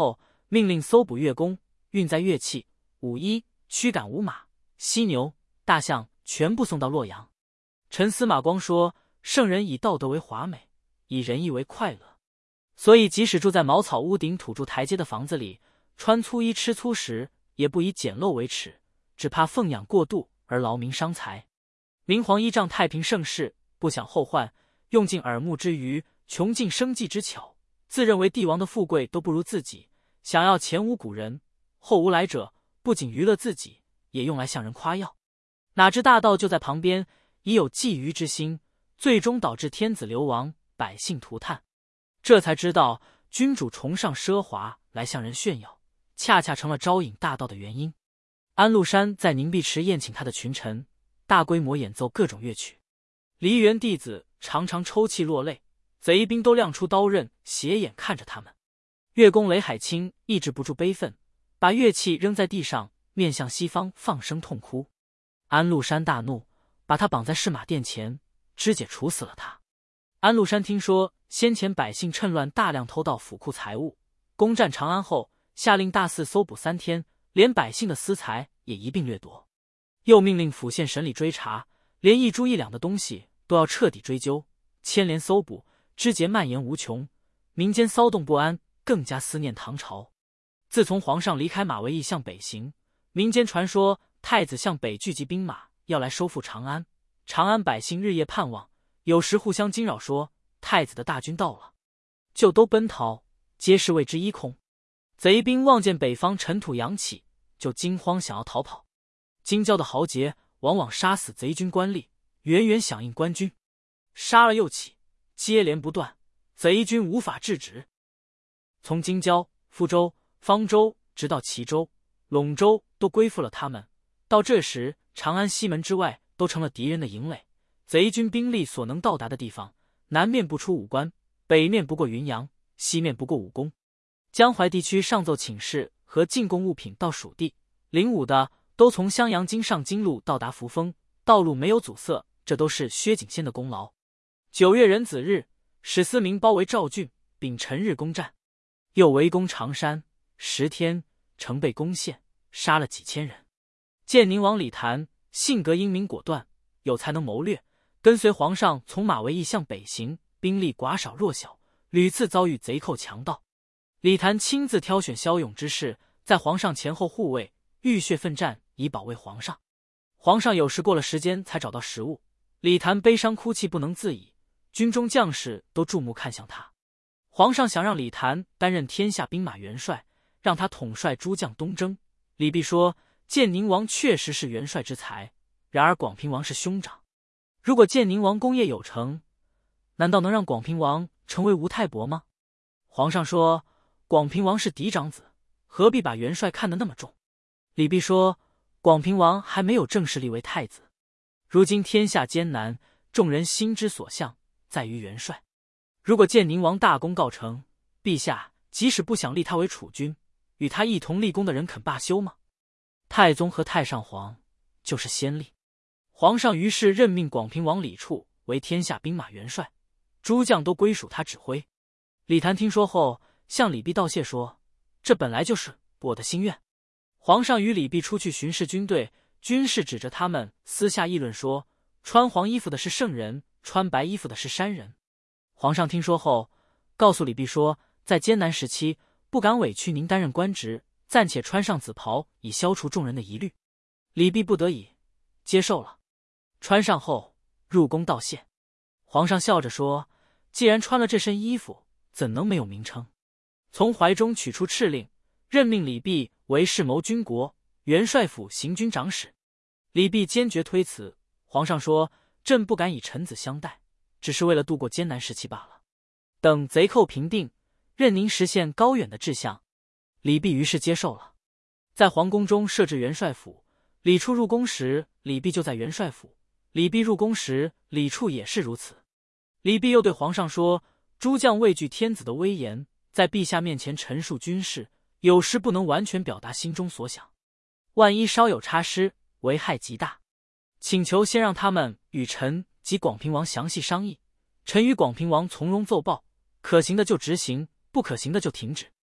命令搜捕乐工，运载乐器、舞衣、驱赶五马、犀牛、大象，全部送到洛阳。陈司马光说，圣人以道德为华美，以仁义为快乐，所以即使住在茅草屋顶、土筑台阶的房子里，穿粗衣吃粗食，也不以简陋为耻，只怕奉养过度而劳民伤财。明皇依仗太平盛世，不想后患，用尽耳目之余，穷尽生计之巧，自认为帝王的富贵都不如自己，想要前无古人后无来者，不仅娱乐自己，也用来向人夸耀。哪知大道就在旁边，已有觊觎之心，最终导致天子流亡，百姓涂炭。这才知道君主崇尚奢华来向人炫耀，恰恰成了招引大盗的原因。安禄山在凝碧池宴请他的群臣，大规模演奏各种乐曲。梨园弟子常常抽泣落泪，贼兵都亮出刀刃，斜眼看着他们。乐工雷海清抑制不住悲愤，把乐器扔在地上，面向西方放声痛哭。安禄山大怒，把他绑在市马殿前，肢解处死了他。安禄山听说先前百姓趁乱大量偷盗府库财物，攻占长安后，下令大肆搜捕三天，连百姓的私财也一并掠夺。又命令府县审理追查，连一铢一两的东西都要彻底追究，牵连搜捕，肢节蔓延无穷，民间骚动不安，更加思念唐朝。自从皇上离开马嵬驿向北行，民间传说太子向北聚集兵马，要来收复长安。长安百姓日夜盼望，有时互相惊扰说太子的大军到了，就都奔逃，皆是为之一空。贼兵望见北方尘土扬起，就惊慌想要逃跑。京郊的豪杰往往杀死贼军官吏，远远响应官军，杀了又起，接连不断，贼军无法制止。从京郊、福州、方州直到齐州、陇州都归附了他们。到这时，长安西门之外都成了敌人的营垒，贼军兵力所能到达的地方，南面不出武关，北面不过云阳，西面不过武功。江淮地区上奏请示和进贡物品到蜀地，领武的都从襄阳经上京路到达扶风，道路没有阻塞，这都是薛景先的功劳。九月壬子日，史思明包围赵郡，丙辰日攻占，又围攻常山，十天城被攻陷，杀了几千人。建宁王李谭性格英明果断，有才能谋略，跟随皇上从马嵬驿向北行，兵力寡少弱小，屡次遭遇贼寇强盗。李谭亲自挑选骁勇之士，在皇上前后护卫，浴血奋战，以保卫皇上。皇上有时过了时间才找到食物，李谭悲伤哭泣不能自已，军中将士都注目看向他。皇上想让李谭担任天下兵马元帅，让他统帅诸将东征。李泌说，建宁王确实是元帅之才，然而广平王是兄长，如果建宁王功业有成，难道能让广平王成为吴太伯吗？皇上说，广平王是嫡长子，何必把元帅看得那么重？李泌说，广平王还没有正式立为太子，如今天下艰难，众人心之所向在于元帅。如果建宁王大功告成，陛下即使不想立他为储君，与他一同立功的人肯罢休吗？太宗和太上皇就是先例。皇上于是任命广平王李处为天下兵马元帅，诸将都归属他指挥。李谭听说后，向李泌道谢说，这本来就是我的心愿。皇上与李泌出去巡视军队，军士指着他们私下议论说，穿黄衣服的是圣人，穿白衣服的是山人。皇上听说后，告诉李泌说，在艰难时期不敢委屈您担任官职，暂且穿上紫袍，以消除众人的疑虑。李泌不得已接受了，穿上后入宫道谢。皇上笑着说，既然穿了这身衣服，怎能没有名称？从怀中取出敕令，任命李泌为侍谋军国、元帅府行军长史。李泌坚决推辞，皇上说，朕不敢以臣子相待，只是为了度过艰难时期罢了。等贼寇平定，任您实现高远的志向。李泌于是接受了。在皇宫中设置元帅府，李处入宫时，李泌就在元帅府；李泌入宫时，李处也是如此。李泌又对皇上说，诸将畏惧天子的威严，在陛下面前陈述军事，有时不能完全表达心中所想，万一稍有差失，危害极大，请求先让他们与臣及广平王详细商议，臣与广平王从容奏报，可行的就执行，不可行的就停止。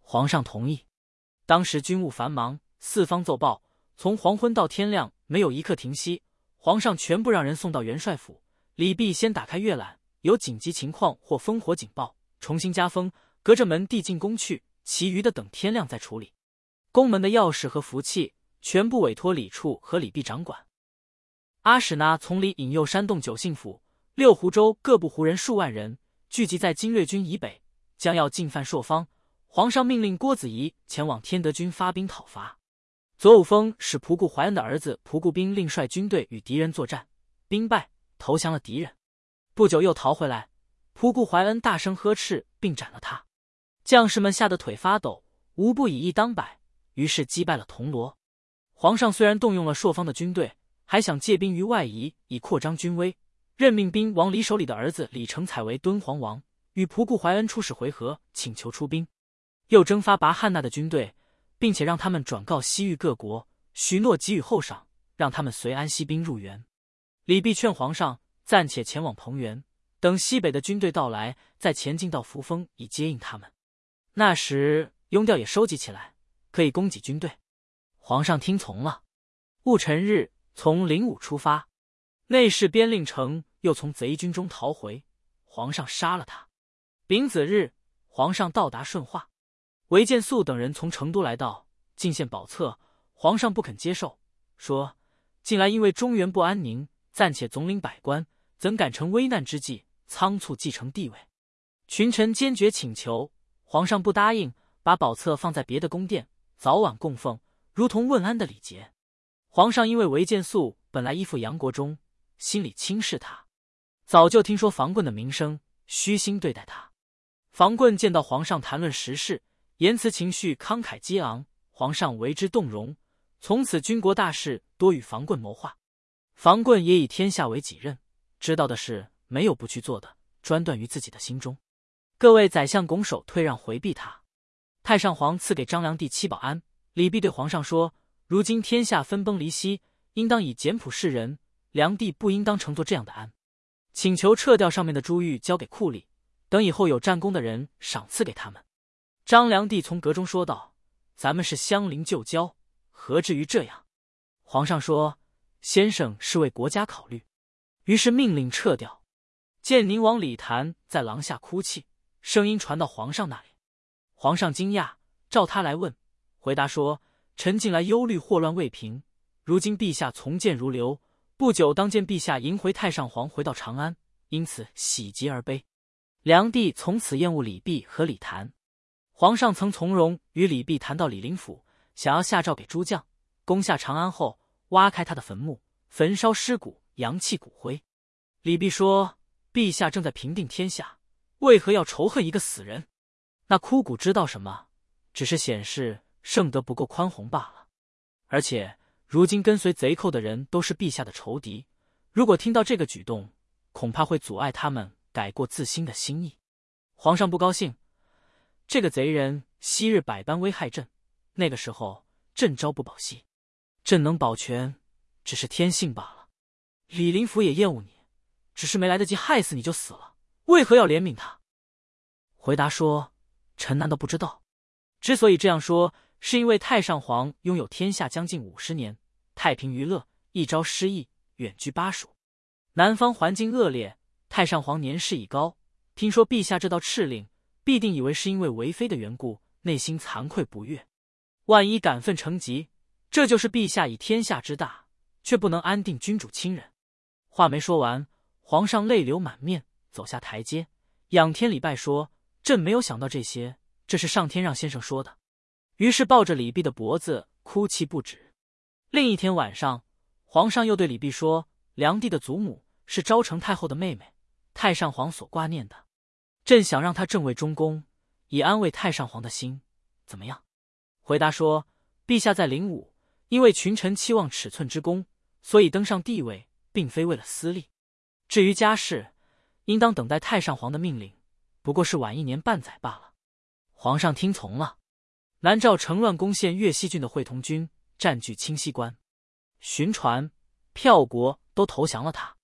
皇上同意。当时军务繁忙，四方奏报，从黄昏到天亮没有一刻停息。皇上全部让人送到元帅府，李泌先打开阅览，有紧急情况或烽火警报，重新加封，隔着门递进宫去，其余的等天亮再处理。宫门的钥匙和福气全部委托李处和李泌掌管。阿史那从里引诱煽动九姓府、六湖州各部胡人数万人，聚集在金略军以北，将要进犯朔方。皇上命令郭子仪前往天德军发兵讨伐。左武峰使仆固怀恩的儿子仆固兵另率军队与敌人作战，兵败，投降了敌人。不久又逃回来，仆固怀恩大声呵斥，并斩了他。将士们吓得腿发抖，无不以一当百，于是击败了铜锣。皇上虽然动用了朔方的军队，还想借兵于外夷，以扩张军威，任命兵王李守礼的儿子李成采为敦煌王，与仆固怀恩出使回纥，请求出兵。又征发拔汉那的军队，并且让他们转告西域各国，许诺给予厚赏，让他们随安西兵入援。李泌劝皇上暂且前往彭原，等西北的军队到来，再前进到扶风以接应他们。那时雍调也收集起来，可以供给军队。皇上听从了。戊辰日从灵武出发，内侍边令成又从贼军中逃回，皇上杀了他。丙子日，皇上到达顺化。韦见素等人从成都来到，进献宝册，皇上不肯接受，说近来因为中原不安宁，暂且总领百官，怎敢乘危难之际仓促继承帝位。群臣坚决请求，皇上不答应，把宝册放在别的宫殿，早晚供奉，如同问安的礼节。皇上因为韦见素本来依附杨国忠，心里轻视他，早就听说房棍的名声，虚心对待他。房棍见到皇上谈论时事，言辞情绪慷慨激昂，皇上为之动容，从此军国大事多与房棍谋划。房棍也以天下为己任，知道的事没有不去做的，专断于自己的心中。各位宰相拱手退让回避他。太上皇赐给张良第七宝鞍，李泌对皇上说，如今天下分崩离析，应当以简朴示人，良帝不应当乘坐这样的鞍，请求撤掉上面的珠玉，交给库里，等以后有战功的人赏赐给他们。张良帝从阁中说道，咱们是相邻旧交，何至于这样？皇上说，先生是为国家考虑，于是命令撤掉。见宁王李谭在廊下哭泣，声音传到皇上那里。皇上惊讶，召他来问，回答说，臣近来忧虑祸乱未平，如今陛下从谏如流，不久当见陛下迎回太上皇回到长安，因此喜极而悲。梁帝从此厌恶李泌和李谭。皇上曾从容与李泌谈到李林甫，想要下诏给诸将，攻下长安后挖开他的坟墓，焚烧尸骨，扬弃骨灰。李泌说，陛下正在平定天下，为何要仇恨一个死人？那枯骨知道什么？只是显示圣德不够宽宏罢了。而且如今跟随贼寇的人都是陛下的仇敌，如果听到这个举动，恐怕会阻碍他们改过自新的心意。皇上不高兴，这个贼人昔日百般危害朕，那个时候朕朝不保夕，朕能保全只是天性罢了。李林甫也厌恶你，只是没来得及害死你就死了，为何要怜悯他？回答说，臣难道不知道？之所以这样说，是因为太上皇拥有天下将近五十年，太平娱乐，一朝失意，远居巴蜀。南方环境恶劣，太上皇年事已高，听说陛下这道敕令，必定以为是因为为妃的缘故，内心惭愧不悦。万一感愤成疾，这就是陛下以天下之大，却不能安定君主亲人。话没说完，皇上泪流满面，走下台阶，仰天礼拜说，朕没有想到这些，这是上天让先生说的。于是抱着李泌的脖子哭泣不止。另一天晚上，皇上又对李泌说，梁帝的祖母是昭成太后的妹妹，太上皇所挂念的，朕想让他正位中宫，以安慰太上皇的心，怎么样？回答说，陛下在灵武，因为群臣期望尺寸之功，所以登上帝位，并非为了私利。至于家事，应当等待太上皇的命令，不过是晚一年半载罢了。皇上听从了。南诏乘乱攻陷越西郡的会同军，占据清溪关，寻船、票国都投降了他。